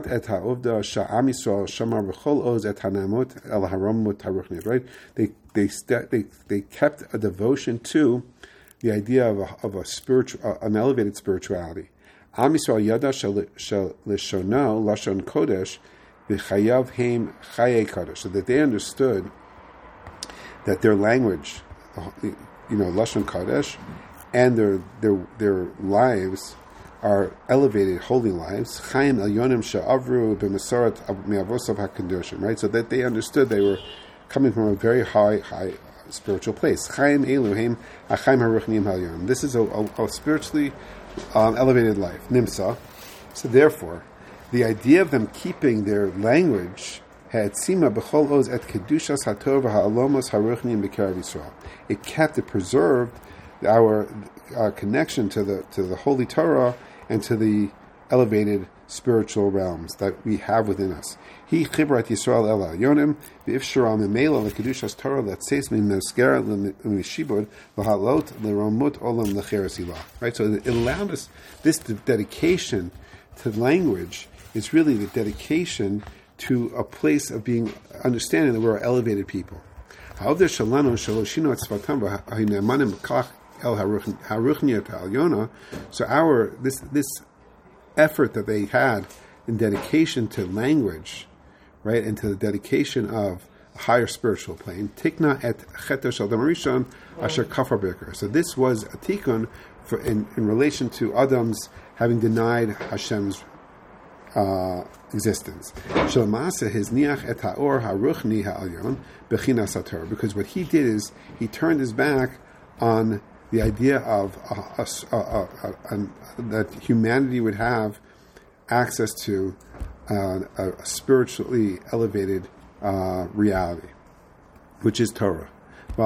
They kept a devotion to the idea of a spiritual, an elevated spirituality. Am Yisrael yada shel lishono lashon kodesh v'chayav heim chaye kodesh, so that they understood that their language, lashon kodesh, and their lives are elevated, holy lives. Chaim elyonim she'avru b'mesorat me'avosav hakedoshim, right? So that they understood they were coming from a very high spiritual place. Chaim Elohim, Achaim Haruchnim Halyon. This is a spiritually elevated life. Nimsa. So therefore, the idea of them keeping their language had sima b'chol oz et kedushas hatov ha'alomos haruchnim b'kerav Yisrael. It preserved our connection to the Holy Torah and to the elevated spiritual realms that we have within us. He chibrat Yisrael el ha'yonim v'ifshara memela l'kedushas Torah letzeis mimeskera l'mishibud v'halot l'romut olam l'cheres ilah. Right, so it allowed us, this dedication to language is really the dedication to a place of being, understanding that we're elevated people. However, shalano shaloshino atzvatam v'hainemanim kach el haruchniat ha'alyona. So this effort that they had in dedication to language, right, and to the dedication of a higher spiritual plane, tikna et cheto shel Adam Rishon asher kafar b'ikar. So this was a tikkun in relation to Adam's having denied Hashem's existence. Shalmasa his niach et haor haruchni ha'alyon bechinas haTorah, because what he did is he turned his back on the idea of that humanity would have access to a spiritually elevated reality, which is Torah. So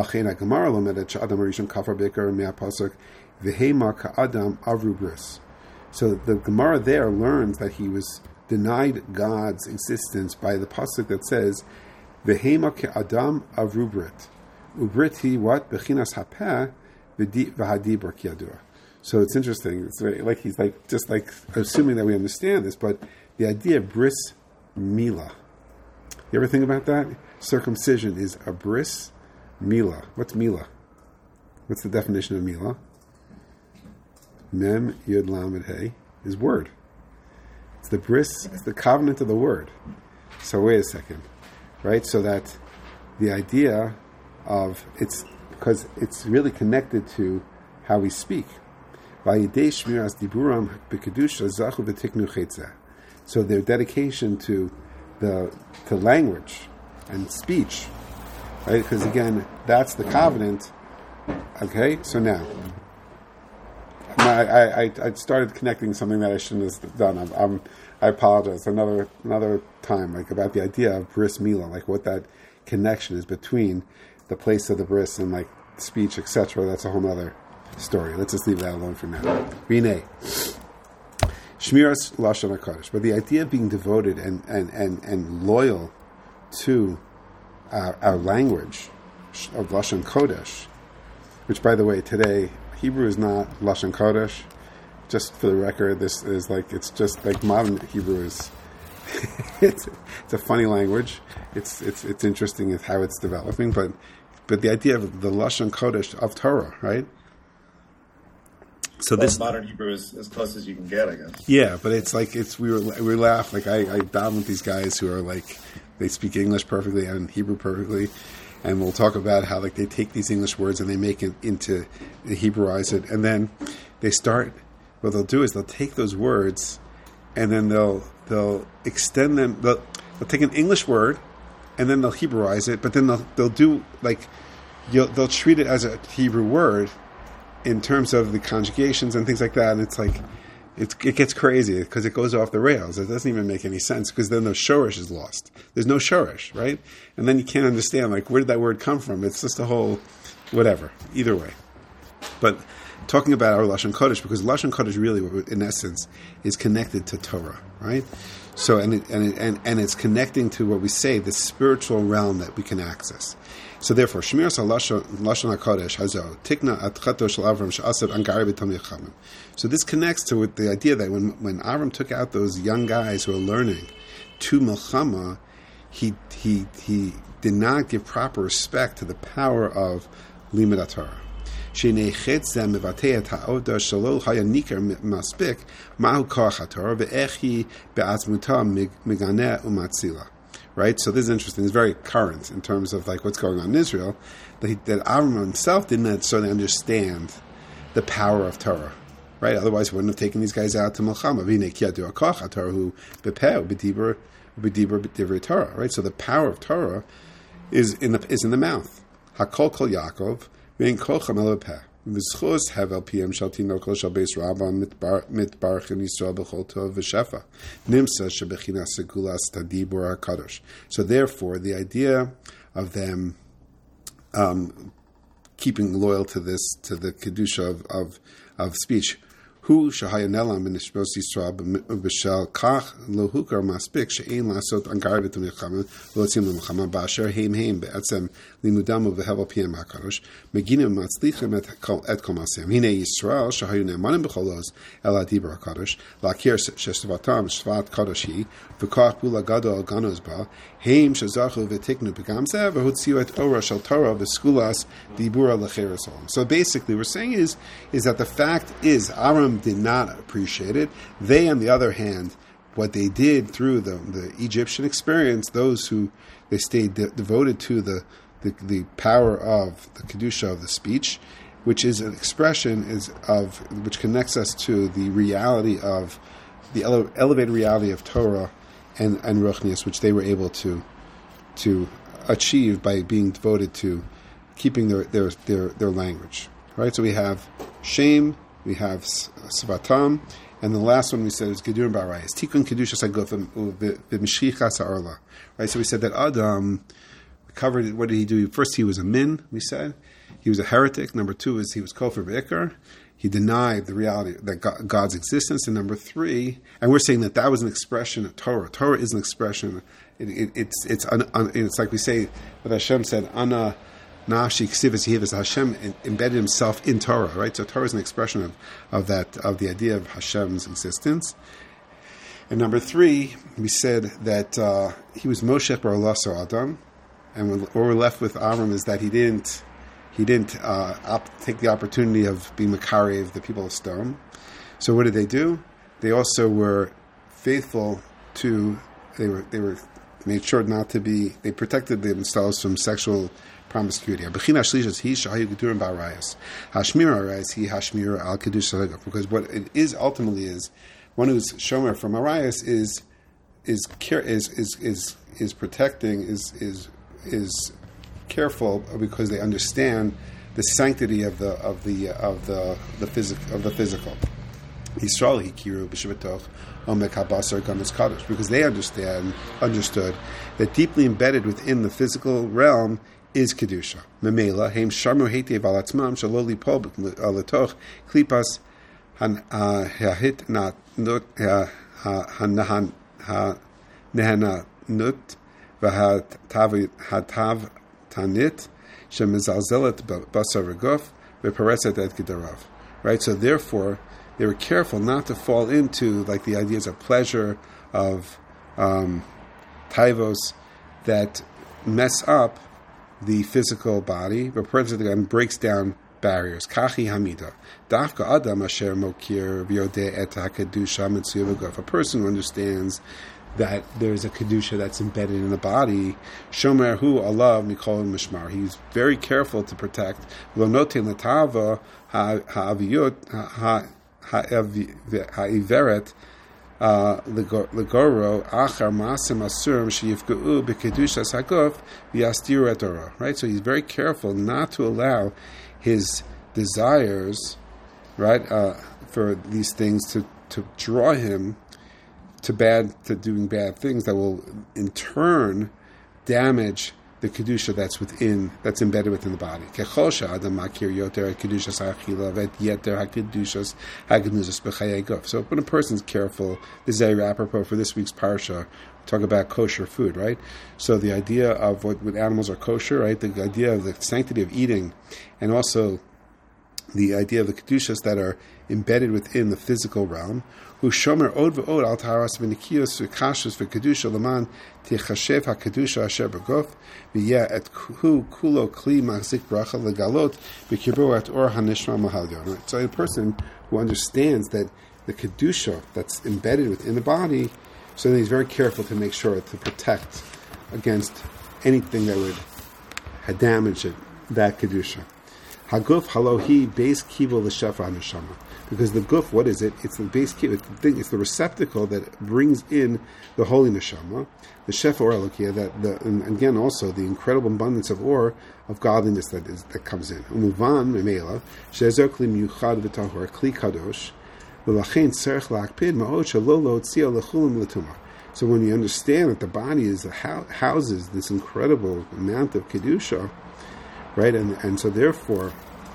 the Gemara there learns that he was denied God's existence by the pasuk that says, "V'hema ke'adam avrubrit." Ubriti what? Bechinas hapeh v'hadibur ki'adua. So it's interesting. It's very, like he's just assuming that we understand this, but the idea of bris milah. You ever think about that? Circumcision is a bris milah. What's milah? What's the definition of milah? Mem yud lamed hey is word. It's the bris. It's the covenant of the word. So wait a second, right? So that the idea of it's because it's really connected to how we speak. So their dedication to language and speech, right? Because again, that's the covenant. Okay, so now I started connecting something that I shouldn't have done. I apologize. Another time, about the idea of bris milah, what that connection is between the place of the bris and speech, etc. That's a whole other story. Let's just leave that alone for now. Rine. Shmiras Lashon HaKodesh. But the idea of being devoted and loyal to our language of Lashon Kodesh, which, by the way, today, Hebrew is not Lashon Kodesh. Just for the record, this is it's just modern Hebrew is. it's a funny language. It's interesting at how it's developing, but the idea of the Lashon Kodesh of Torah, right? So this modern Hebrew is as close as you can get, I guess. Yeah, but we laugh. I daven with these guys who are they speak English perfectly and Hebrew perfectly, and we'll talk about how they take these English words and they make it into, they Hebrewize it, and then they start. What they'll do is they'll take those words, and then they'll extend them. They'll take an English word, and then they'll Hebrewize it, but then they'll do they'll treat it as a Hebrew word in terms of the conjugations and things like that, and it gets crazy because it goes off the rails. It doesn't even make any sense because then the shorish is lost. There's no shorish, right? And then you can't understand where did that word come from? It's just a whole whatever. Either way, but talking about our Lashon Kodesh, because Lashon Kodesh really, in essence, is connected to Torah, right? So, and it's connecting to what we say, the spiritual realm that we can access. So, therefore, Shmiras Lashon HaKodesh Hazo Tikna Atchato Shel Avram She'asav Angari B'Tam Yechamim. So, this connects to the idea that when Avram took out those young guys who are learning to Milchama, he did not give proper respect to the power of Limud HaTorah. שנאחץ זה מבטא את העודה שלא היה ניכר מספיק מהו כוח התורה ואיך היא בעצמותה מגנה ומצילה. Right? So this is interesting. It's very current in terms of like what's going on in Israel, that Avram himself didn't necessarily understand the power of Torah. Right? Otherwise he wouldn't have taken these guys out to Milchama. V'nei ki yadu ha'koach HaTorah hu b'peh u'b'dibur b'divrei Torah. Right? So the power of Torah is in the mouth. Hakol kol Yaakov Vein kolchem el peh. V'zchus hevel piyam shel tinokol shel beis Rabban mitbarchen Yisrael b'chol tov v'shefa. Nimsa shebechinas segulas tadibur hakadosh. So therefore, the idea of them keeping loyal to the kedusha of speech. Hu shahayanelam b'nishmos Yisrael b'shel kach lo hukar maspik she'ein lasot angar b'tum yechama v'lotzim l'mechama ba'asher heim be'etzem limudam v'hevel piyam hakadosh meginim matzlichim et kol masem hinei Yisrael shahayu ne'emanim b'cholos el adibur hakadosh lakir sheshvatam shvat kadosh hi v'kach bula gadol ganos ba heim shezachu v'tiknu b'gamzeh v'hutziu et ora shel Torah v'skulas dibura l'cheres olam. So basically, what we're saying is that the fact is Aram did not appreciate it. They, on the other hand, what they did through the Egyptian experience, those who they stayed devoted to the power of the kedusha of the speech, which is an expression which connects us to the reality of the elevated reality of Torah and Ruchnius, which they were able to achieve by being devoted to keeping their language. Right. So we have shame. We have Svatam, and the last one we said is Gedurim B'Arayos. Tikkun Kedusha Sagofim V'Mishchichas Ha'orla. Right, so we said that Adam covered. What did he do? First, he was a min. We said he was a heretic. Number two is he was Kofar V'Ikar. He denied the reality that God's existence. And number three, and we're saying that was an expression of Torah. Torah is an expression. It's like we say what Hashem said. Ana. Hashem embedded himself in Torah, right? So Torah is an expression of the idea of Hashem's existence. And number three, we said that he was Moshe Bar Lasso Adam, and what we're left with Avram is that he didn't take the opportunity of being Makarev, the people of stone. So what did they do? They also were faithful to. They were made sure not to be. They protected themselves from sexual promiscuity. Because what it is ultimately is one who's shomer from Arayas is protecting, is careful because they understand the sanctity of the physical. Yisrael hikiru b'shivatoch omek habasar gamas kadosh, because they understood that deeply embedded within the physical realm is kedusha. Memela heim sharmu heitev al atzmam shelo lipol letoch klipas hahit not nehanut v'hatav tanit shemezalzelet basar v'gof v'pareset et gedarav. Right. So therefore, they were careful not to fall into like the ideas of pleasure, of taivos that mess up the physical body, but and breaks down barriers. Kachi hamida. Dafka adam asher mokir v'yodeh et hakedusha mitzuv v'gof. A person who understands that there's a kedusha that's embedded in the body. Shomer hu Allah mikol mishmar. He's very careful to protect. Lo notin l'tava ha'aviyot ha'iveret legoro achar masim asurim sheyifgeu b'kedushas hagof v'yastiru et Torah. Right, so he's very careful not to allow his desires, right, for these things to draw him to doing bad things that will in turn damage the kedusha that's embedded within the body. So when a person's careful, this is very apropos for this week's parsha. Talk about kosher food, right? So the idea of what animals are kosher, right? The idea of the sanctity of eating, and also the idea of the kedushas that are embedded within the physical realm. Who shomer od ve'od al taharas v'nikiyos v'kashus v'kedusha leman tichashev hakedusha asher b'gof v'yeh et hu kulo kli machzik bracha legalot v'kibur et or hanishma mahalyon. So a person who understands that the kedusha that's embedded within the body, so then he's very careful to make sure to protect against anything that would damage that kedusha. Haguf halohi beis kibo l'shefa haneshama. Because the guf, what is it? It's the base kibo. It's the receptacle that brings in the holy neshama, the shefa or elokia. And again, also the incredible abundance of or of godliness that comes in. Umuvan memela shezer kli miyuchad v'tahor kli kadosh v'lachein tzarich lakpid ma'od shelo lo tzia lechulim l'tuma. So when you understand that the body houses this incredible amount of kedusha, right, and so therefore,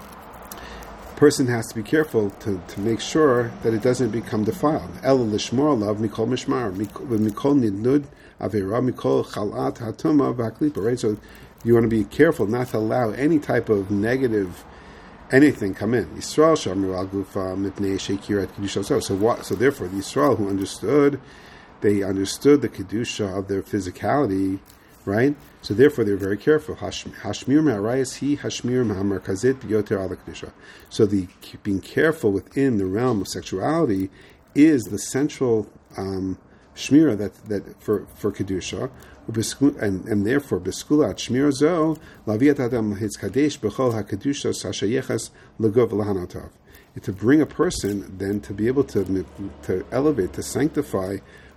a person has to be careful to make sure that it doesn't become defiled. El lishmor alav mikol mishmar, mikol nidnud avera, mikol chalat hatuma v'haklipa. Right, so you want to be careful not to allow any type of negative anything come in. Yisrael shamru al gufa mipnei shekirat kedusha. So therefore, the Yisrael who understood the kedusha of their physicality, right? So therefore, they're very careful. Hashmir me'arayis hi hashmir me'amarkazit b'yoter ala kedusha. So the being careful within the realm of sexuality is the central shmira that for kedusha, and therefore beskulat shmir zo laviat adam hitzkadesh b'chol hakedusha sashayechas legov lahanotav. To bring a person then to be able to elevate, to sanctify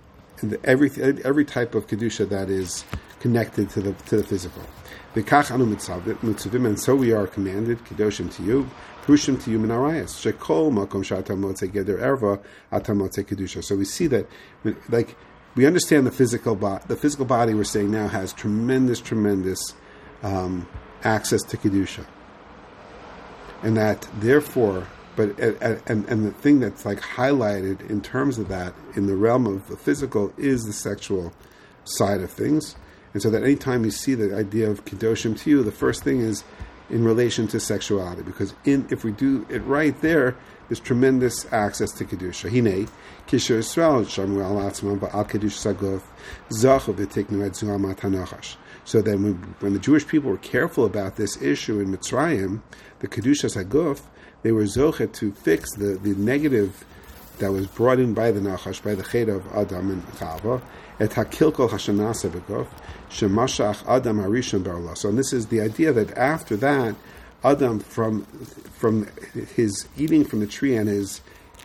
every type of kedusha that is connected to the physical. And so we are commanded, kedoshim to you, prushim to you minarayas, shekol makom shatamotze geder erva atamotze kedusha. So we see that, like, we understand the physical body we're saying now has tremendous access to kedusha, and that therefore. But and the thing that's like highlighted in terms of that in the realm of the physical is the sexual side of things, and so that anytime you see the idea of kedoshim to you, the first thing is in relation to sexuality, because if we do it right there's tremendous access to kedusha. Hinei kisher Yisrael shamu al atzmam va'al kedusha saguf zachu v'tiknu et zuamat hanachash. So then when the Jewish people were careful about this issue in Mitzrayim, the kedusha saguf, they were zochet to fix the negative that was brought in by the Nachash, by the Chet of Adam and Chava, et hakilkol hashanasa beguf, shemashach Adam harishon barla. So, and this is the idea that after that, Adam, from his eating from the tree and his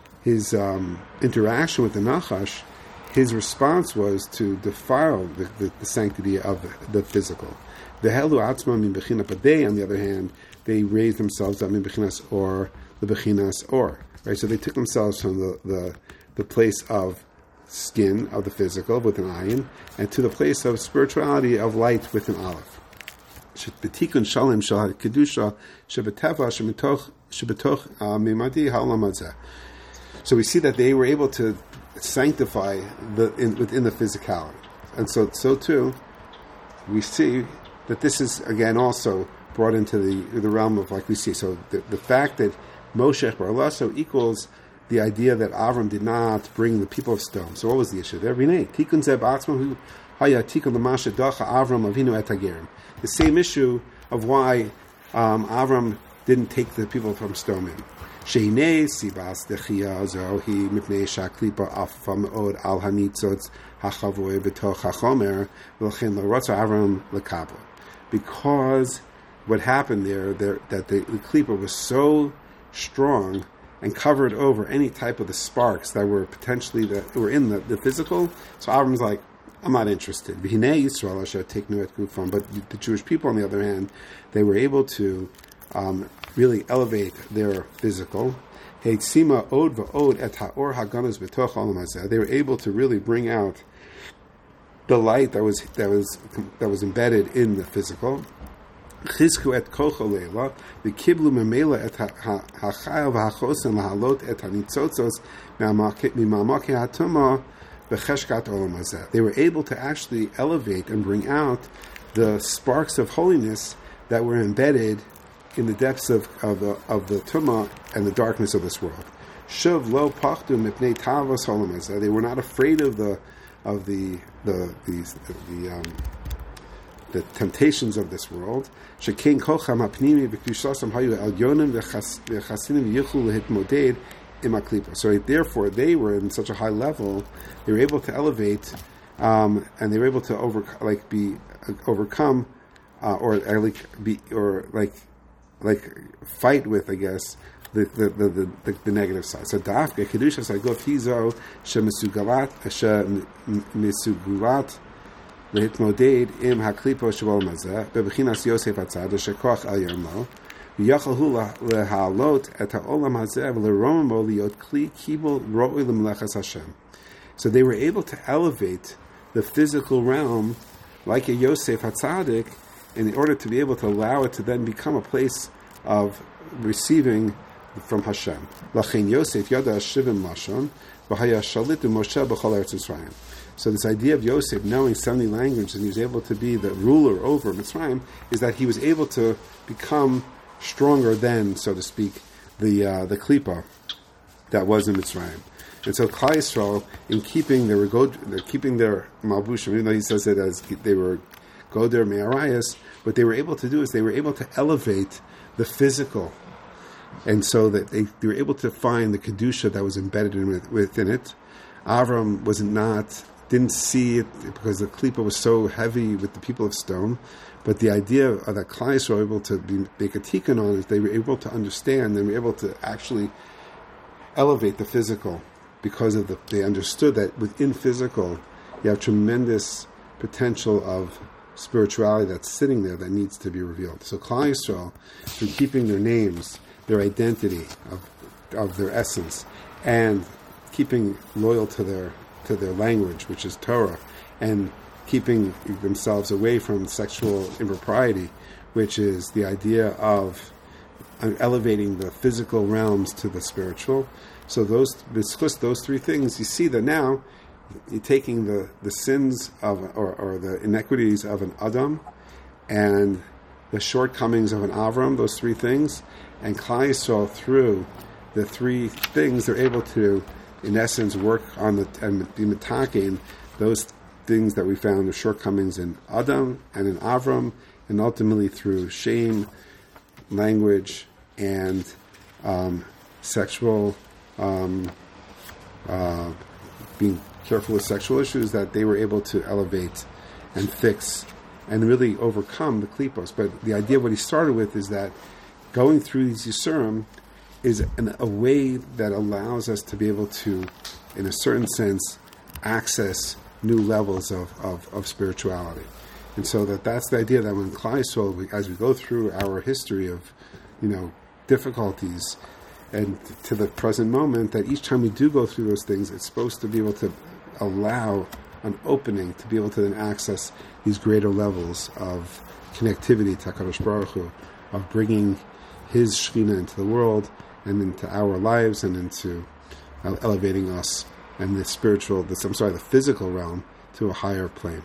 interaction with the Nachash, his response was to defile the sanctity of the physical. The helu atzma min bechina padei, on the other hand, they raised themselves up in bechinas or the bechinas or, right? So they took themselves from the place of skin, of the physical with an ayin, and to the place of spirituality of light with an aleph. Betikun shalem shal kedusha shebeteva shebetoch mimadi ha'olam hazeh. So we see that they were able to sanctify within the physicality, and so too we see that this is again also brought into the realm of, like we see. So the fact that Moshe Bar Lasso equals the idea that Avram did not bring the people of stone. So what was the issue there? Tikun zeb atzma haya tikun l'mashe dacha Avram avinu et hagerim. The same issue of why Avram didn't take the people from stone in. Sheinei sibas dechia zohi mipnei shaklipa afa meod al hanitzot hachavoy b'toch hachomer v'lchen l'rotza Avram l'kabel. Because what happened there that the klipa was so strong and covered over any type of the sparks that were potentially that were in the physical. So Avram's like, I'm not interested. But the Jewish people, on the other hand, they were able to really elevate their physical. They were able to really bring out the light that was embedded in the physical. Chizku et kocho leila, the kiblu memela et hachayel v'hachosen lahalot et hanitzotzos mimamake hatuma b'cheshkat olam hazeh. They were able to actually elevate and bring out the sparks of holiness that were embedded in the depths of the tumah and the darkness of this world. Shuv lo pachdu mipnei tavos olam hazeh. They were not afraid of the temptations of this world. Shekein kocham hapnimi v'kdushasam hayu elyonim v'chasinim yichlu lehitmoded im haklipa. So therefore, they were in such a high level. They were able to elevate, and they were able to overcome, fight with, I guess, the negative side. So dafke kedusha sagof hizo shemisugulat להתמודד עם הקליפה שבעולם הזה, בבחינת יוסף הצד, שכוח עליון לו, ויכול הוא להעלות את העולם הזה ולרום בו להיות כלי קיבל ראוי למלאכת השם. So they were able to elevate the physical realm like a Yosef HaTzadik in order to be able to allow it to then become a place of receiving from Hashem. L'chein Yosef yada shivim lashon, v'haya shalit u'Moshe b'chol eretz Yisrael. So this idea of Yosef knowing 70 languages and he was able to be the ruler over Mitzrayim is that he was able to become stronger than, so to speak, the klipa that was in Mitzrayim. And so Klal Yisrael, in keeping their malbushim, even though he says it as they were goder me'arayas, what they were able to do is they were able to elevate the physical, and so that they were able to find the kedusha that was embedded within it. Avram didn't see it because the klipa was so heavy with the people of stone. But the idea of that Klal Yisrael were able to make a tikkun on it, they were able to understand and were able to actually elevate the physical because of they understood that within physical you have tremendous potential of spirituality that's sitting there that needs to be revealed. So Klal Yisrael, through keeping their names, their identity of their essence, and keeping loyal to their language, which is Torah, and keeping themselves away from sexual impropriety, which is the idea of elevating the physical realms to the spiritual. So those three things, you see that now you're taking the sins of or the inequities of an Adam and the shortcomings of an Avram, those three things, and Klal Yisrael through the three things they're able to, in essence, work on and be metaking those things that we found the shortcomings in Adam and in Avram, and ultimately through shame, language, and sexual, being careful with sexual issues, that they were able to elevate and fix and really overcome the klipos. But the idea of what he started with is that going through these Yisurim is a way that allows us to be able to, in a certain sense, access new levels of spirituality. And so that's the idea that when Klal Yisrael, as we go through our history of, difficulties and to the present moment, that each time we do go through those things, it's supposed to be able to allow an opening to be able to then access these greater levels of connectivity to HaKadosh Baruch Hu, of bringing His Shekhinah into the world and into our lives and into elevating us and the physical realm to a higher plane.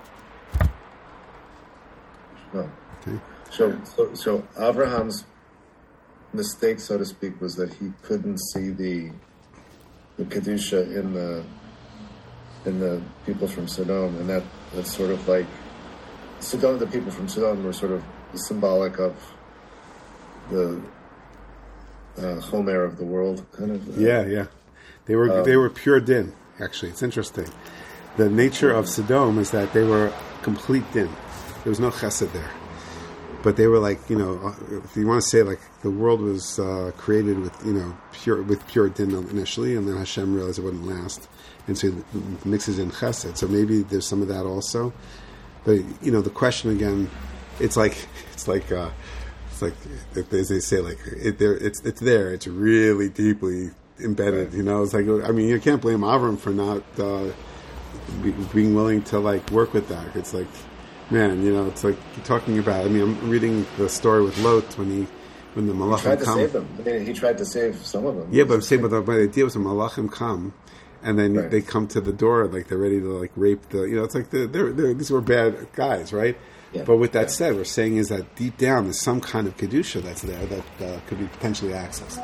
Well, okay. So Abraham's mistake, so to speak, was that he couldn't see the kedusha in the people from Sodom, and that's sort of like Sodom. The people from Sodom were sort of symbolic of the Homer of the world, kind of. Yeah. They were pure din. Actually, it's interesting. The nature of Sodom is that they were complete din. There was no chesed there. But they were like, if you want to say like the world was created with, pure din initially, and then Hashem realized it wouldn't last, and so it mixes in chesed. So maybe there's some of that also. But the question again, it's like as they say, like it's there. It's really deeply embedded. It's like, you can't blame Avram for not being willing to like work with that. It's like, man, it's like you're talking about. I mean, I'm reading the story with Lot when the Malachim tried to come. Save them. I mean, he tried to save some of them. Yeah, but I'm saying, but the idea was the Malachim come, and then they come to the door like they're ready to like rape the. It's like these were bad guys, right? Yeah. But with that said, we're saying is that deep down there's some kind of kedusha that's there that could be potentially accessed.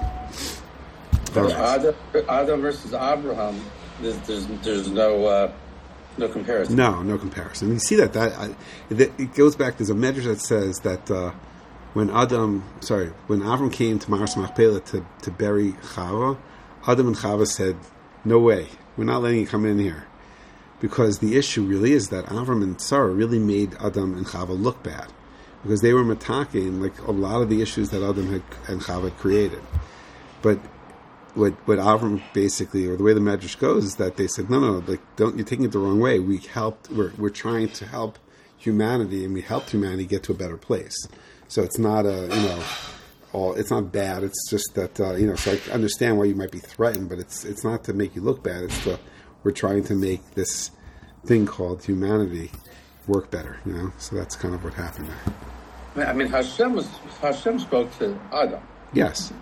Adam versus Abraham, there's no comparison. No comparison. You see that it goes back. There's a medrash that says that when Avram came to Maras Machpelah to bury Chava, Adam and Chava said, "No way, we're not letting you come in here." Because the issue really is that Avram and Sarah really made Adam and Chava look bad. Because they were mataking like a lot of the issues that Adam and Chava had created. But what Avram basically, or the way the Medrash goes, is that they said, no, like you're taking it the wrong way. We're trying to help humanity, and we helped humanity get to a better place. So it's not it's not bad. It's just that So I understand why you might be threatened, but it's not to make you look bad. We're trying to make this thing called humanity work better, So that's kind of what happened there. I mean, Hashem spoke to Adam. Yes.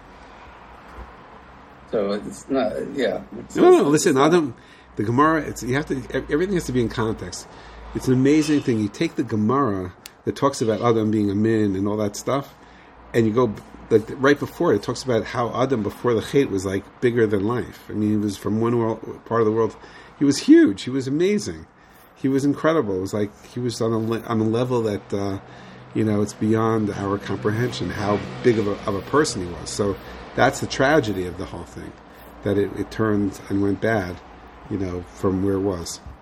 So it's not, yeah. No. Listen, Adam, the Gemara. Everything has to be in context. It's an amazing thing. You take the Gemara that talks about Adam being a min and all that stuff, and you go like right before it talks about how Adam before the Chet was like bigger than life. I mean, he was from one part of the world. He was huge. He was amazing. He was incredible. It was like he was on a level that it's beyond our comprehension how big of a person he was. So that's the tragedy of the whole thing, that it turned and went bad, from where it was.